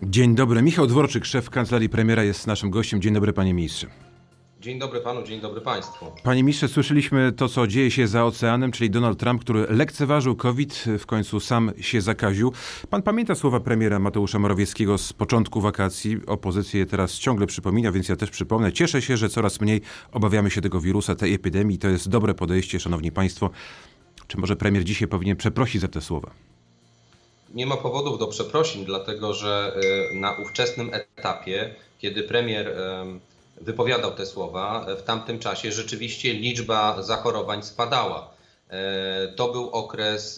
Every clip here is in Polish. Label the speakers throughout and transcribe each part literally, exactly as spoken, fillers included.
Speaker 1: Dzień dobry. Michał Dworczyk, szef Kancelarii Premiera, jest naszym gościem. Dzień dobry, panie ministrze.
Speaker 2: Dzień dobry panu, dzień dobry państwu.
Speaker 1: Panie ministrze, słyszeliśmy to, co dzieje się za oceanem, czyli Donald Trump, który lekceważył COVID, w końcu sam się zakaził. Pan pamięta słowa premiera Mateusza Morawieckiego z początku wakacji. Opozycja je teraz ciągle przypomina, więc ja też przypomnę. Cieszę się, że coraz mniej obawiamy się tego wirusa, tej epidemii. To jest dobre podejście, szanowni państwo. Czy może premier dzisiaj powinien przeprosić za te słowa?
Speaker 2: Nie ma powodów do przeprosin, dlatego że na ówczesnym etapie, kiedy premier wypowiadał te słowa, w tamtym czasie rzeczywiście liczba zachorowań spadała. To był okres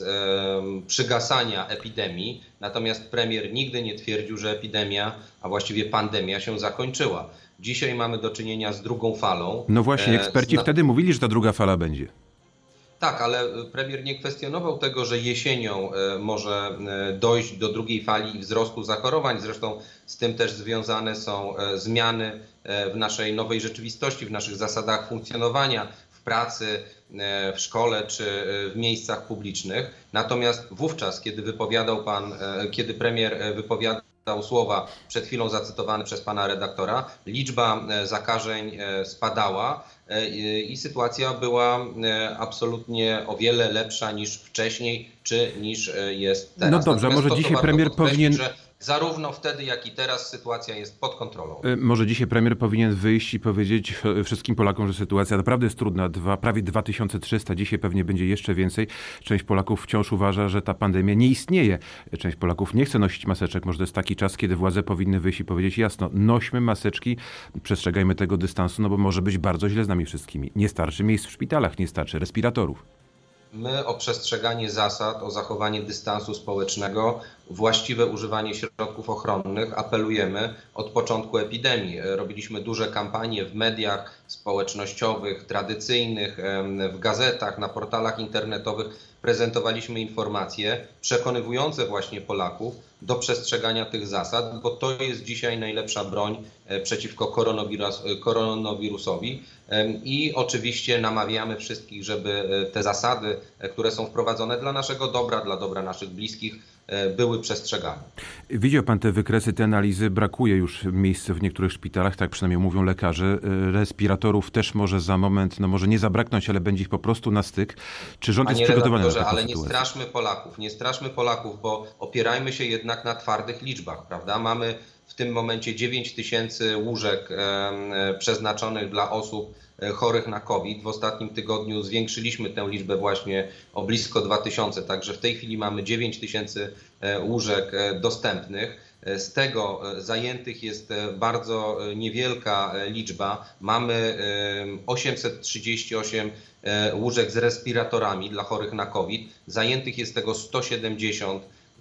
Speaker 2: przygasania epidemii, natomiast premier nigdy nie twierdził, że epidemia, a właściwie pandemia się zakończyła. Dzisiaj mamy do czynienia z drugą falą.
Speaker 1: No właśnie, eksperci Zna... wtedy mówili, że ta druga fala będzie.
Speaker 2: Tak, ale premier nie kwestionował tego, że jesienią może dojść do drugiej fali i wzrostu zachorowań. Zresztą z tym też związane są zmiany w naszej nowej rzeczywistości, w naszych zasadach funkcjonowania, w pracy, w szkole czy w miejscach publicznych. Natomiast wówczas, kiedy wypowiadał pan, kiedy premier wypowiadał słowa przed chwilą zacytowane przez pana redaktora, liczba zakażeń spadała i sytuacja była absolutnie o wiele lepsza niż wcześniej, czy niż jest teraz.
Speaker 1: No dobrze,
Speaker 2: Natomiast
Speaker 1: może
Speaker 2: to,
Speaker 1: dzisiaj premier powinien...
Speaker 2: że zarówno wtedy, jak i teraz sytuacja jest pod kontrolą.
Speaker 1: Może dzisiaj premier powinien wyjść i powiedzieć wszystkim Polakom, że sytuacja naprawdę jest trudna. Dwa, prawie dwa tysiące trzysta, dzisiaj pewnie będzie jeszcze więcej. Część Polaków wciąż uważa, że ta pandemia nie istnieje. Część Polaków nie chce nosić maseczek. Może to jest taki czas, kiedy władze powinny wyjść i powiedzieć jasno, nośmy maseczki, przestrzegajmy tego dystansu, no bo może być bardzo źle z nami wszystkimi. Nie starczy miejsc w szpitalach, nie starczy respiratorów.
Speaker 2: My o przestrzeganie zasad, o zachowanie dystansu społecznego, właściwe używanie środków ochronnych apelujemy od początku epidemii. Robiliśmy duże kampanie w mediach społecznościowych, tradycyjnych, w gazetach, na portalach internetowych. Prezentowaliśmy informacje przekonywujące właśnie Polaków do przestrzegania tych zasad, bo to jest dzisiaj najlepsza broń przeciwko koronawirus, koronawirusowi. I oczywiście namawiamy wszystkich, żeby te zasady, które są wprowadzone dla naszego dobra, dla dobra naszych bliskich, były przestrzegane.
Speaker 1: Widział pan te wykresy, te analizy. Brakuje już miejsc w niektórych szpitalach, tak przynajmniej mówią lekarze. Respiratorów też może za moment, no może nie zabraknąć, ale będzie ich po prostu na styk. Czy rząd jest przygotowany na taką
Speaker 2: ale
Speaker 1: sytuację?
Speaker 2: nie straszmy Polaków, nie straszmy Polaków, bo opierajmy się jednak na twardych liczbach, prawda? Mamy w tym momencie dziewięć tysięcy łóżek e, przeznaczonych dla osób chorych na COVID. W ostatnim tygodniu zwiększyliśmy tę liczbę właśnie o blisko dwa tysiące, także w tej chwili mamy dziewięć tysięcy łóżek dostępnych. Z tego zajętych jest bardzo niewielka liczba. Mamy osiemset trzydzieści osiem łóżek z respiratorami dla chorych na COVID. Zajętych jest tego sto siedemdziesiąt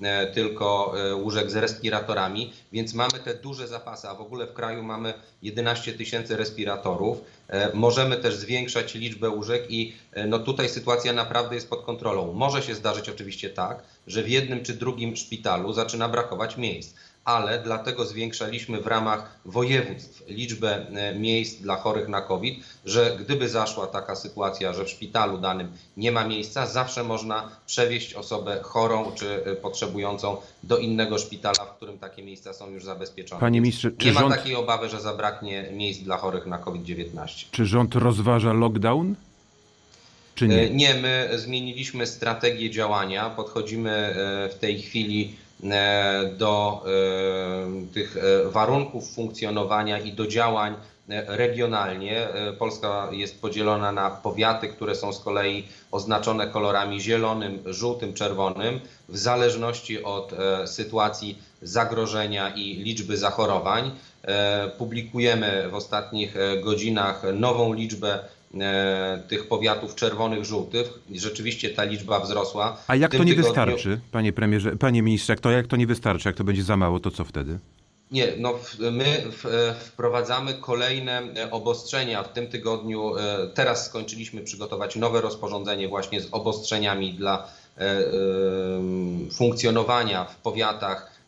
Speaker 2: tylko łóżek z respiratorami, więc mamy te duże zapasy, a w ogóle w kraju mamy jedenaście tysięcy respiratorów. Możemy też zwiększać liczbę łóżek i no tutaj sytuacja naprawdę jest pod kontrolą. Może się zdarzyć oczywiście tak, że w jednym czy drugim szpitalu zaczyna brakować miejsc, ale dlatego zwiększaliśmy w ramach województw liczbę miejsc dla chorych na COVID, że gdyby zaszła taka sytuacja, że w szpitalu danym nie ma miejsca, zawsze można przewieźć osobę chorą czy potrzebującą do innego szpitala, w którym takie miejsca są już zabezpieczone.
Speaker 1: Panie ministrze, czy
Speaker 2: nie
Speaker 1: rząd...
Speaker 2: ma takiej obawy, że zabraknie miejsc dla chorych na COVID dziewiętnaście.
Speaker 1: Czy rząd rozważa lockdown? Czy nie?
Speaker 2: Nie, my zmieniliśmy strategię działania. Podchodzimy w tej chwili do tych warunków funkcjonowania i do działań regionalnie. Polska jest podzielona na powiaty, które są z kolei oznaczone kolorami zielonym, żółtym, czerwonym. W zależności od sytuacji zagrożenia i liczby zachorowań publikujemy w ostatnich godzinach nową liczbę tych powiatów czerwonych, żółtych. Rzeczywiście ta liczba wzrosła.
Speaker 1: A jak to nie
Speaker 2: tygodniu...
Speaker 1: wystarczy, panie premierze, panie ministrze, jak to, jak to nie wystarczy, jak to będzie za mało, to co wtedy?
Speaker 2: Nie, no my wprowadzamy kolejne obostrzenia w tym tygodniu. Teraz skończyliśmy przygotować nowe rozporządzenie właśnie z obostrzeniami dla funkcjonowania w powiatach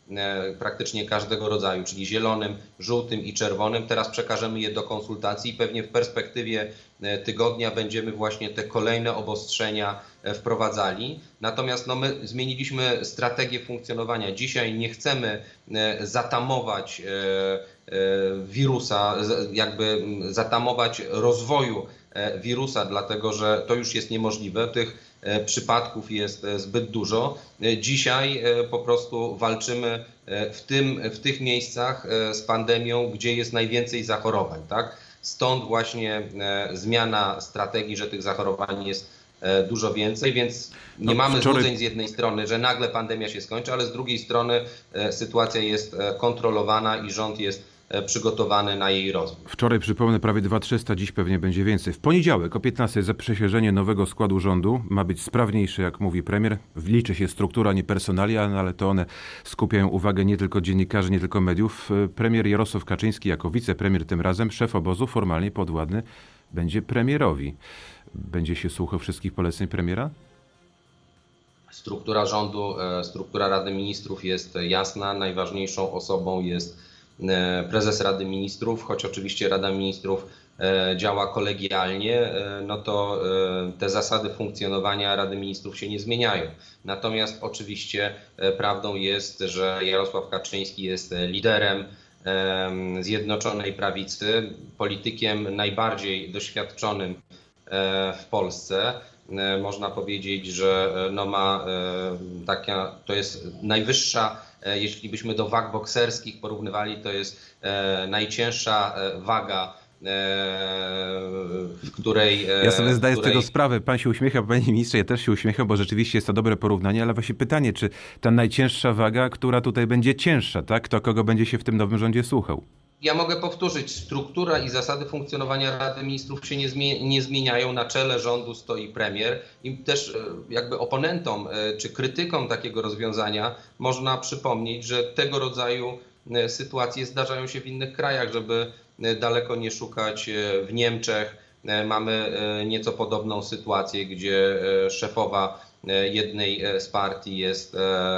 Speaker 2: praktycznie każdego rodzaju, czyli zielonym, żółtym i czerwonym. Teraz przekażemy je do konsultacji i pewnie w perspektywie tygodnia będziemy właśnie te kolejne obostrzenia wprowadzali. Natomiast no, my zmieniliśmy strategię funkcjonowania. Dzisiaj nie chcemy zatamować wirusa, jakby zatamować rozwoju wirusa, dlatego że to już jest niemożliwe. Tych przypadków jest zbyt dużo. Dzisiaj po prostu walczymy w, tym, w tych miejscach z pandemią, gdzie jest najwięcej zachorowań, tak? Stąd właśnie zmiana strategii, że tych zachorowań jest dużo więcej, więc nie no, mamy wczoraj... złudzeń z jednej strony, że nagle pandemia się skończy, ale z drugiej strony sytuacja jest kontrolowana i rząd jest przygotowany na jej rozwój.
Speaker 1: Wczoraj, przypomnę, prawie dwa tysiące trzysta, dziś pewnie będzie więcej. W poniedziałek o piętnastej zaprzysiężenie nowego składu rządu ma być sprawniejsze, jak mówi premier. Liczy się struktura, nie personalia, ale to one skupiają uwagę nie tylko dziennikarzy, nie tylko mediów. Premier Jarosław Kaczyński jako wicepremier tym razem, szef obozu, formalnie podwładny będzie premierowi. Będzie się słuchał wszystkich poleceń premiera?
Speaker 2: Struktura rządu, struktura Rady Ministrów jest jasna. Najważniejszą osobą jest prezes Rady Ministrów, choć oczywiście Rada Ministrów działa kolegialnie, no to te zasady funkcjonowania Rady Ministrów się nie zmieniają. Natomiast oczywiście prawdą jest, że Jarosław Kaczyński jest liderem Zjednoczonej Prawicy, politykiem najbardziej doświadczonym w Polsce. Można powiedzieć, że no ma taka, to jest najwyższa, jeśli byśmy do wag bokserskich porównywali, to jest najcięższa waga, w której...
Speaker 1: Ja sobie zdaję
Speaker 2: której...
Speaker 1: z tego sprawę. Pan się uśmiecha, panie ministrze, ja też się uśmiecham, bo rzeczywiście jest to dobre porównanie, ale właśnie pytanie, czy ta najcięższa waga, która tutaj będzie cięższa, tak? Kto kogo będzie się w tym nowym rządzie słuchał?
Speaker 2: Ja mogę powtórzyć, struktura i zasady funkcjonowania Rady Ministrów się nie, zmie- nie zmieniają. Na czele rządu stoi premier i też jakby oponentom czy krytykom takiego rozwiązania można przypomnieć, że tego rodzaju sytuacje zdarzają się w innych krajach, żeby daleko nie szukać. W Niemczech mamy nieco podobną sytuację, gdzie szefowa jednej z partii jest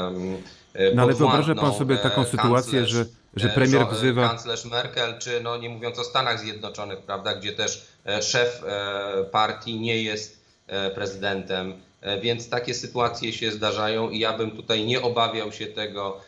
Speaker 1: no ale wyobraża pan sobie taką sytuację, że że premier wzywa...
Speaker 2: Kanclerz Merkel, czy no nie mówiąc o Stanach Zjednoczonych, prawda, gdzie też szef partii nie jest prezydentem, więc takie sytuacje się zdarzają i ja bym tutaj nie obawiał się tego,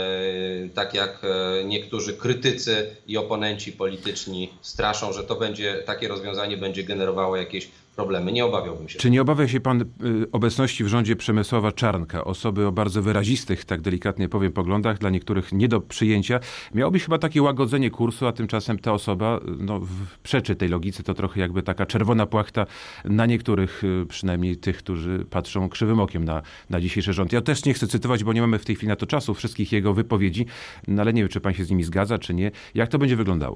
Speaker 2: tak jak niektórzy krytycy i oponenci polityczni straszą, że to będzie, takie rozwiązanie będzie generowało jakieś problemy. Nie obawiałbym się.
Speaker 1: Czy nie obawia się pan obecności w rządzie Przemysława Czarnka, osoby o bardzo wyrazistych, tak delikatnie powiem, poglądach, dla niektórych nie do przyjęcia? Miało być chyba takie łagodzenie kursu, a tymczasem ta osoba no, przeczy tej logice. To trochę jakby taka czerwona płachta na niektórych, przynajmniej tych, którzy patrzą krzywym okiem na, na dzisiejszy rząd. Ja też nie chcę cytować, bo nie mamy w tej chwili na to czasu wszystkich jego wypowiedzi, no, ale nie wiem, czy pan się z nimi zgadza, czy nie. Jak to będzie wyglądało?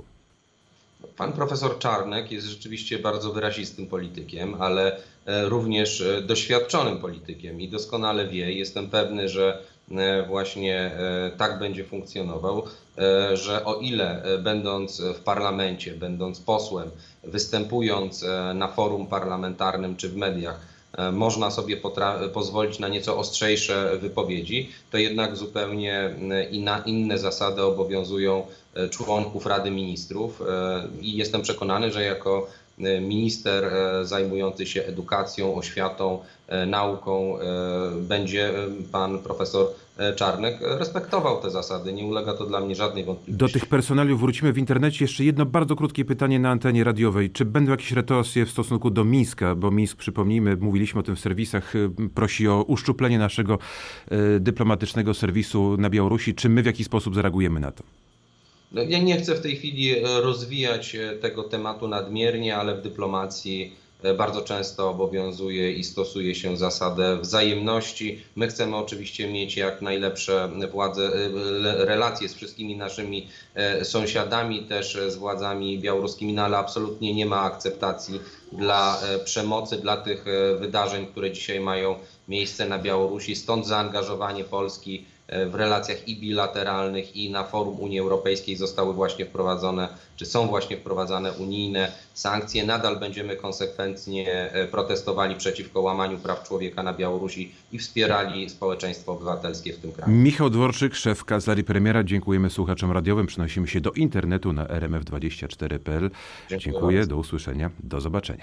Speaker 2: Pan profesor Czarnek jest rzeczywiście bardzo wyrazistym politykiem, ale również doświadczonym politykiem i doskonale wie, jestem pewny, że właśnie tak będzie funkcjonował, że o ile będąc w parlamencie, będąc posłem, występując na forum parlamentarnym czy w mediach, można sobie pozwolić na nieco ostrzejsze wypowiedzi, to jednak zupełnie inna, inne zasady obowiązują członków Rady Ministrów i jestem przekonany, że jako minister zajmujący się edukacją, oświatą, nauką będzie pan profesor Czarnek respektował te zasady. Nie ulega to dla mnie żadnej wątpliwości.
Speaker 1: Do tych personaliów wrócimy w internecie. Jeszcze jedno bardzo krótkie pytanie na antenie radiowej. Czy będą jakieś retosje w stosunku do Mińska? Bo Mińsk, przypomnijmy, mówiliśmy o tym w serwisach, prosi o uszczuplenie naszego dyplomatycznego serwisu na Białorusi. Czy my w jakiś sposób zareagujemy na to?
Speaker 2: No, ja nie chcę w tej chwili rozwijać tego tematu nadmiernie, ale w dyplomacji bardzo często obowiązuje i stosuje się zasadę wzajemności. My chcemy oczywiście mieć jak najlepsze władze, relacje z wszystkimi naszymi sąsiadami, też z władzami białoruskimi, no ale absolutnie nie ma akceptacji dla przemocy, dla tych wydarzeń, które dzisiaj mają miejsce na Białorusi. Stąd zaangażowanie Polski w relacjach i bilateralnych, i na forum Unii Europejskiej zostały właśnie wprowadzone, czy są właśnie wprowadzane unijne sankcje. Nadal będziemy konsekwentnie protestowali przeciwko łamaniu praw człowieka na Białorusi i wspierali społeczeństwo obywatelskie w tym kraju.
Speaker 1: Michał Dworczyk, szef Kancelarii Premiera. Dziękujemy słuchaczom radiowym. Przenosimy się do internetu na r m f dwadzieścia cztery kropka p l. Dziękuję, Dziękuję. Do usłyszenia. Do zobaczenia.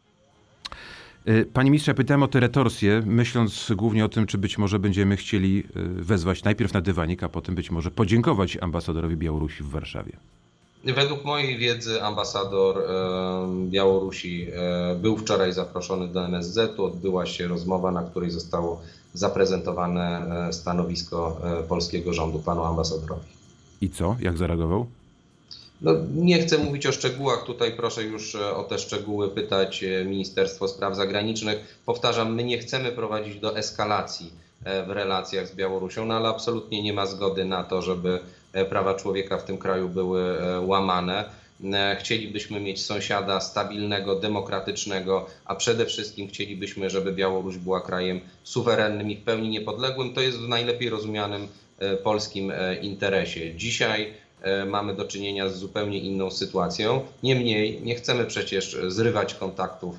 Speaker 1: Panie ministrze, pytałem o te retorsje, myśląc głównie o tym, czy być może będziemy chcieli wezwać najpierw na dywanik, a potem być może podziękować ambasadorowi Białorusi w Warszawie.
Speaker 2: Według mojej wiedzy ambasador Białorusi był wczoraj zaproszony do M S Z u. Odbyła się rozmowa, na której zostało zaprezentowane stanowisko polskiego rządu panu ambasadorowi.
Speaker 1: I co? Jak zareagował?
Speaker 2: No, nie chcę mówić o szczegółach, tutaj proszę już o te szczegóły pytać Ministerstwo Spraw Zagranicznych. Powtarzam, my nie chcemy prowadzić do eskalacji w relacjach z Białorusią, no ale absolutnie nie ma zgody na to, żeby prawa człowieka w tym kraju były łamane. Chcielibyśmy mieć sąsiada stabilnego, demokratycznego, a przede wszystkim chcielibyśmy, żeby Białoruś była krajem suwerennym i w pełni niepodległym. To jest w najlepiej rozumianym polskim interesie. Dzisiaj mamy do czynienia z zupełnie inną sytuacją. Niemniej nie chcemy przecież zrywać kontaktów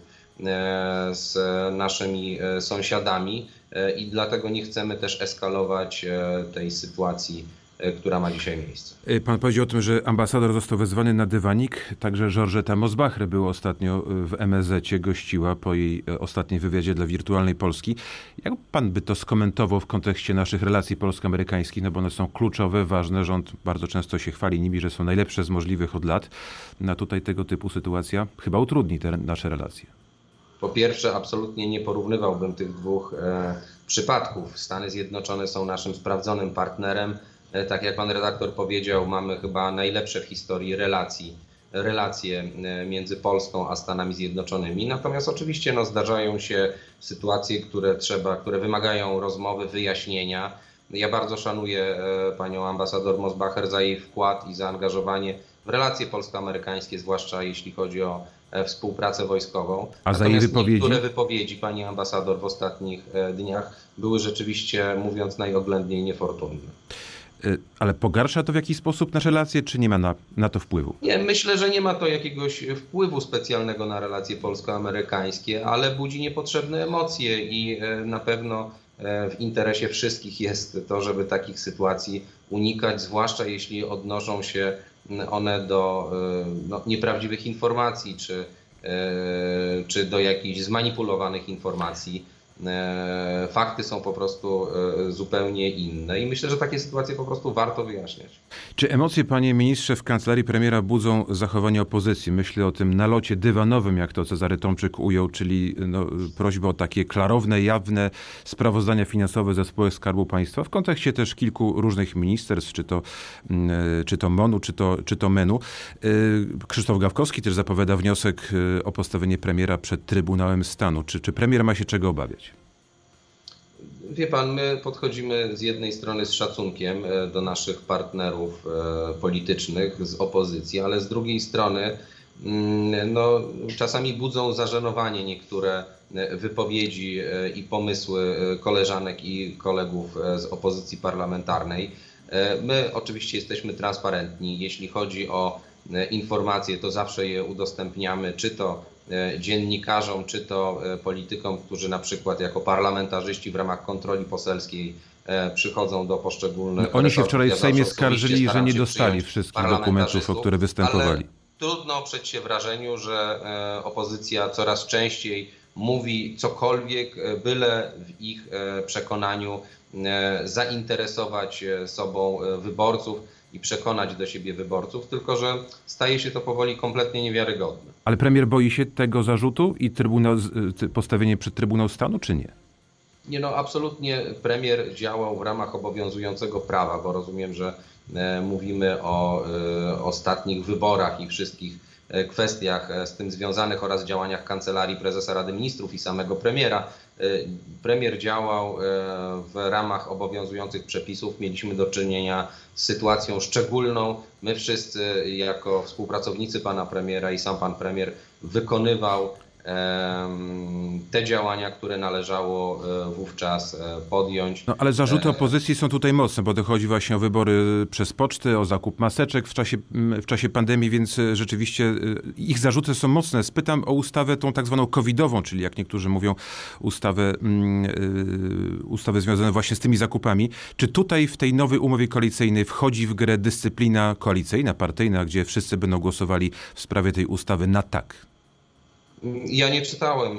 Speaker 2: z naszymi sąsiadami i dlatego nie chcemy też eskalować tej sytuacji, która ma dzisiaj miejsce.
Speaker 1: Pan powiedział o tym, że ambasador został wezwany na dywanik. Także Georgeta Mosbacher była ostatnio w M S Z cie, gościła po jej ostatnim wywiadzie dla Wirtualnej Polski. Jak pan by to skomentował w kontekście naszych relacji polsko-amerykańskich? No bo one są kluczowe, ważne. Rząd bardzo często się chwali nimi, że są najlepsze z możliwych od lat. No tutaj tego typu sytuacja chyba utrudni te nasze relacje.
Speaker 2: Po pierwsze, absolutnie nie porównywałbym tych dwóch e, przypadków. Stany Zjednoczone są naszym sprawdzonym partnerem. Tak jak pan redaktor powiedział, mamy chyba najlepsze w historii relacji, relacje między Polską a Stanami Zjednoczonymi. Natomiast oczywiście no, zdarzają się sytuacje, które trzeba, które wymagają rozmowy, wyjaśnienia. Ja bardzo szanuję panią ambasador Mosbacher za jej wkład i zaangażowanie w relacje polsko-amerykańskie, zwłaszcza jeśli chodzi o współpracę wojskową.
Speaker 1: A za jej wypowiedzi?
Speaker 2: Niektóre wypowiedzi pani ambasador w ostatnich dniach były rzeczywiście, mówiąc najoględniej, niefortunne.
Speaker 1: Ale pogarsza to w jakiś sposób nasze relacje, czy nie ma na, na to wpływu?
Speaker 2: Nie, myślę, że nie ma to jakiegoś wpływu specjalnego na relacje polsko-amerykańskie, ale budzi niepotrzebne emocje i na pewno w interesie wszystkich jest to, żeby takich sytuacji unikać, zwłaszcza jeśli odnoszą się one do no, nieprawdziwych informacji, czy, czy do jakichś zmanipulowanych informacji. Fakty są po prostu zupełnie inne i myślę, że takie sytuacje po prostu warto wyjaśniać.
Speaker 1: Czy emocje, panie ministrze, w Kancelarii Premiera budzą zachowanie opozycji? Myślę o tym nalocie dywanowym, jak to Cezary Tomczyk ujął, czyli no, prośbę o takie klarowne, jawne sprawozdania finansowe ze spółek Skarbu Państwa w kontekście też kilku różnych ministerstw, czy to, czy to M O N-u, czy to, czy to M E N-u. Krzysztof Gawkowski też zapowiada wniosek o postawienie premiera przed Trybunałem Stanu. Czy, czy premier ma się czego obawiać?
Speaker 2: Wie pan, my podchodzimy z jednej strony z szacunkiem do naszych partnerów politycznych z opozycji, ale z drugiej strony no, czasami budzą zażenowanie niektóre wypowiedzi i pomysły koleżanek i kolegów z opozycji parlamentarnej. My oczywiście jesteśmy transparentni. Jeśli chodzi o informacje, to zawsze je udostępniamy, czy to dziennikarzom, czy to politykom, którzy na przykład jako parlamentarzyści w ramach kontroli poselskiej przychodzą do poszczególnych...
Speaker 1: No, oni się wczoraj w Sejmie skarżyli, że nie dostali wszystkich dokumentów, o które występowali.
Speaker 2: Trudno oprzeć się wrażeniu, że opozycja coraz częściej mówi cokolwiek, byle w ich przekonaniu zainteresować sobą wyborców i przekonać do siebie wyborców, tylko że staje się to powoli kompletnie niewiarygodne.
Speaker 1: Ale premier boi się tego zarzutu i trybunał, postawienie przed Trybunał Stanu, czy nie?
Speaker 2: Nie, no absolutnie premier działał w ramach obowiązującego prawa, bo rozumiem, że e, mówimy o e, ostatnich wyborach i wszystkich e, kwestiach e, z tym związanych oraz działaniach Kancelarii Prezesa Rady Ministrów i samego premiera. E, premier działał e, w ramach obowiązujących przepisów. Mieliśmy do czynienia z sytuacją szczególną. My wszyscy jako współpracownicy pana premiera i sam pan premier wykonywał te działania, które należało wówczas podjąć.
Speaker 1: No, ale zarzuty opozycji są tutaj mocne, bo chodzi właśnie o wybory przez pocztę, o zakup maseczek w czasie, w czasie pandemii, więc rzeczywiście ich zarzuty są mocne. Spytam o ustawę tą tak zwaną covidową, czyli jak niektórzy mówią, ustawę, ustawę związaną właśnie z tymi zakupami. Czy tutaj w tej nowej umowie koalicyjnej wchodzi w grę dyscyplina koalicyjna, partyjna, gdzie wszyscy będą głosowali w sprawie tej ustawy na tak?
Speaker 2: Ja nie czytałem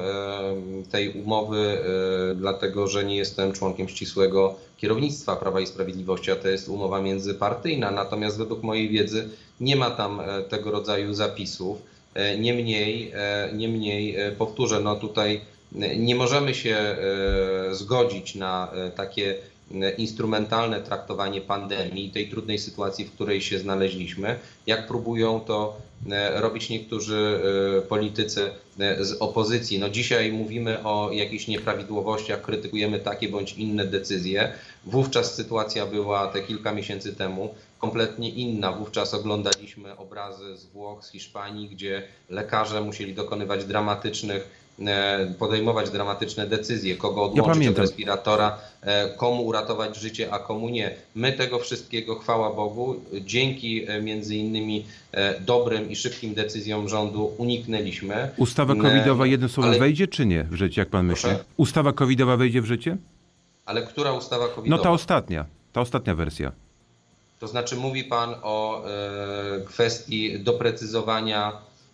Speaker 2: tej umowy, dlatego że nie jestem członkiem ścisłego kierownictwa Prawa i Sprawiedliwości, a to jest umowa międzypartyjna. Natomiast według mojej wiedzy nie ma tam tego rodzaju zapisów. Niemniej, niemniej powtórzę, no tutaj nie możemy się zgodzić na takie instrumentalne traktowanie pandemii i tej trudnej sytuacji, w której się znaleźliśmy, jak próbują to robić niektórzy politycy z opozycji. No dzisiaj mówimy o jakichś nieprawidłowościach, krytykujemy takie bądź inne decyzje. Wówczas sytuacja była te kilka miesięcy temu kompletnie inna. Wówczas oglądaliśmy obrazy z Włoch, z Hiszpanii, gdzie lekarze musieli dokonywać dramatycznych podejmować dramatyczne decyzje, kogo odłączyć
Speaker 1: ja
Speaker 2: od respiratora, komu uratować życie, a komu nie. My tego wszystkiego, chwała Bogu, dzięki między innymi dobrym i szybkim decyzjom rządu uniknęliśmy.
Speaker 1: Ustawa covidowa jednym słowem
Speaker 2: Ale...
Speaker 1: wejdzie czy nie w życie, jak pan myśli?
Speaker 2: Proszę?
Speaker 1: Ustawa covidowa wejdzie w życie?
Speaker 2: Ale która ustawa covidowa?
Speaker 1: No ta ostatnia, ta ostatnia wersja.
Speaker 2: To znaczy mówi pan o e, kwestii doprecyzowania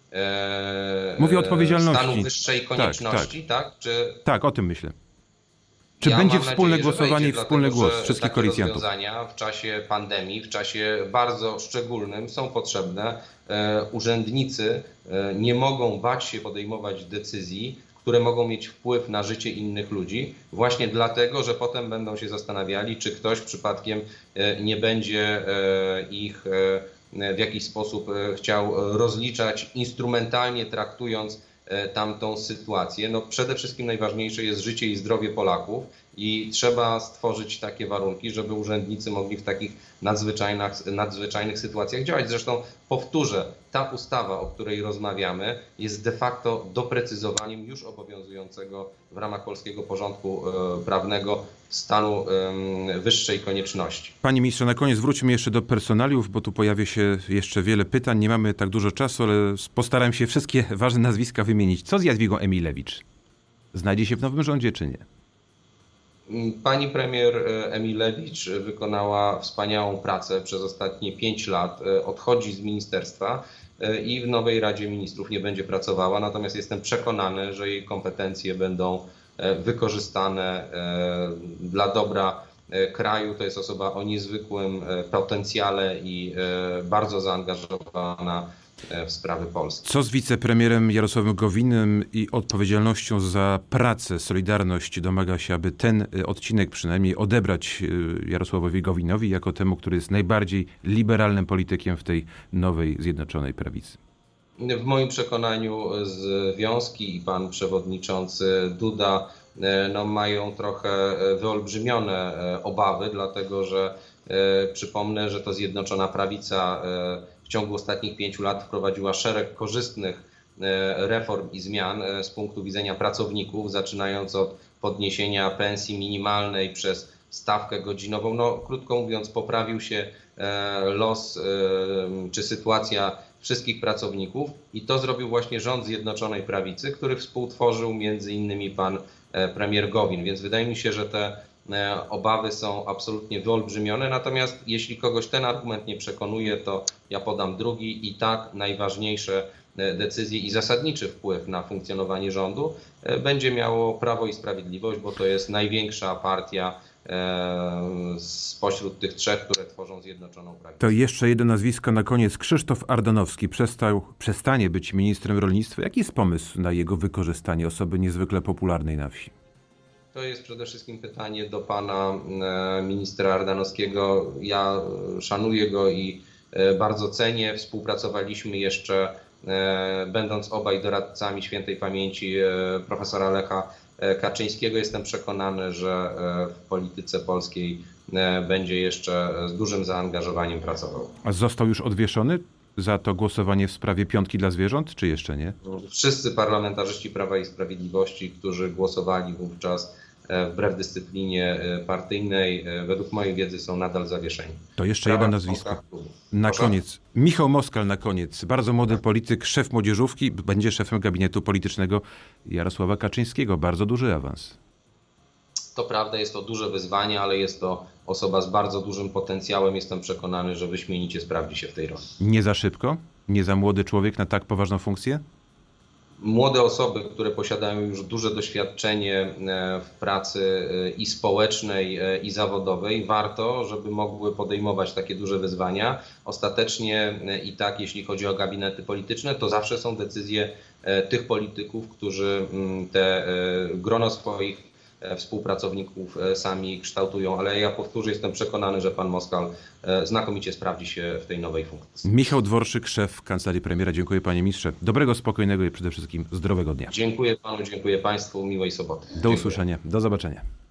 Speaker 1: Mówię o odpowiedzialności.
Speaker 2: stanu wyższej konieczności, tak? tak. tak? Czy...
Speaker 1: tak, o tym myślę. Czy
Speaker 2: ja
Speaker 1: będzie
Speaker 2: mam
Speaker 1: wspólne
Speaker 2: nadzieję,
Speaker 1: głosowanie
Speaker 2: wejdzie,
Speaker 1: i wspólny
Speaker 2: dlatego,
Speaker 1: głos wszystkich
Speaker 2: takie
Speaker 1: koalicjantów?
Speaker 2: Rozwiązania w czasie pandemii, w czasie bardzo szczególnym są potrzebne. E, urzędnicy e, nie mogą bać się podejmować decyzji, które mogą mieć wpływ na życie innych ludzi, właśnie dlatego, że potem będą się zastanawiali, czy ktoś przypadkiem e, nie będzie e, ich e, w jakiś sposób chciał rozliczać, instrumentalnie traktując tamtą sytuację. No przede wszystkim najważniejsze jest życie i zdrowie Polaków i trzeba stworzyć takie warunki, żeby urzędnicy mogli w takich nadzwyczajnych, nadzwyczajnych sytuacjach działać. Zresztą powtórzę, ta ustawa, o której rozmawiamy, jest de facto doprecyzowaniem już obowiązującego w ramach polskiego porządku prawnego stanu wyższej konieczności.
Speaker 1: Panie ministrze, na koniec wróćmy jeszcze do personaliów, bo tu pojawia się jeszcze wiele pytań. Nie mamy tak dużo czasu, ale postaram się wszystkie ważne nazwiska wymienić. Co z Jadwigą Emilewicz? Znajdzie się w nowym rządzie, czy nie?
Speaker 2: Pani premier Emilewicz wykonała wspaniałą pracę przez ostatnie pięć lat. Odchodzi z ministerstwa i w nowej Radzie Ministrów nie będzie pracowała. Natomiast jestem przekonany, że jej kompetencje będą wykorzystane dla dobra kraju. To jest osoba o niezwykłym potencjale i bardzo zaangażowana w sprawy Polski.
Speaker 1: Co z wicepremierem Jarosławem Gowinem i odpowiedzialnością za pracę? Solidarność domaga się, aby ten odcinek przynajmniej odebrać Jarosławowi Gowinowi jako temu, który jest najbardziej liberalnym politykiem w tej nowej Zjednoczonej Prawicy.
Speaker 2: W moim przekonaniu związki i pan przewodniczący Duda no, mają trochę wyolbrzymione obawy, dlatego że e, przypomnę, że to Zjednoczona Prawica e, w ciągu ostatnich pięciu lat wprowadziła szereg korzystnych e, reform i zmian e, z punktu widzenia pracowników, zaczynając od podniesienia pensji minimalnej przez stawkę godzinową. No, krótko mówiąc, poprawił się e, los e, czy sytuacja wszystkich pracowników i to zrobił właśnie rząd Zjednoczonej Prawicy, który współtworzył między innymi pan premier Gowin, więc wydaje mi się, że te obawy są absolutnie wyolbrzymione, natomiast jeśli kogoś ten argument nie przekonuje, to ja podam drugi i tak najważniejsze decyzje i zasadniczy wpływ na funkcjonowanie rządu będzie miało Prawo i Sprawiedliwość, bo to jest największa partia spośród tych trzech, które tworzą Zjednoczoną Prawicę.
Speaker 1: To jeszcze jedno nazwisko na koniec. Krzysztof Ardanowski przestał, przestanie być ministrem rolnictwa. Jaki jest pomysł na jego wykorzystanie osoby niezwykle popularnej na wsi?
Speaker 2: To jest przede wszystkim pytanie do pana ministra Ardanowskiego. Ja szanuję go i bardzo cenię. Współpracowaliśmy jeszcze, będąc obaj doradcami świętej pamięci profesora Lecha Kaczyńskiego. Jestem przekonany, że w polityce polskiej będzie jeszcze z dużym zaangażowaniem pracował.
Speaker 1: A został już odwieszony? za to głosowanie w sprawie piątki dla zwierząt, czy jeszcze nie?
Speaker 2: Wszyscy parlamentarzyści Prawa i Sprawiedliwości, którzy głosowali wówczas wbrew dyscyplinie partyjnej, według mojej wiedzy są nadal zawieszeni.
Speaker 1: To jeszcze jedno nazwisko. Na
Speaker 2: Proszę?
Speaker 1: koniec. Michał Moskal na koniec. Bardzo młody polityk, szef młodzieżówki, będzie szefem gabinetu politycznego Jarosława Kaczyńskiego. Bardzo duży awans.
Speaker 2: To prawda, jest to duże wyzwanie, ale jest to osoba z bardzo dużym potencjałem. Jestem przekonany, że wyśmienicie sprawdzi się w tej roli.
Speaker 1: Nie za szybko? Nie za młody człowiek na tak poważną funkcję?
Speaker 2: Młode osoby, które posiadają już duże doświadczenie w pracy i społecznej, i zawodowej, warto, żeby mogły podejmować takie duże wyzwania. Ostatecznie i tak, jeśli chodzi o gabinety polityczne, to zawsze są decyzje tych polityków, którzy te grono swoich współpracowników sami kształtują, ale ja powtórzę, jestem przekonany, że pan Moskal znakomicie sprawdzi się w tej nowej funkcji.
Speaker 1: Michał Dworczyk, szef Kancelarii Premiera. Dziękuję panie ministrze. Dobrego, spokojnego i przede wszystkim zdrowego dnia.
Speaker 2: Dziękuję panu, dziękuję państwu, miłej soboty.
Speaker 1: Do
Speaker 2: Dziękuję.
Speaker 1: usłyszenia, do zobaczenia.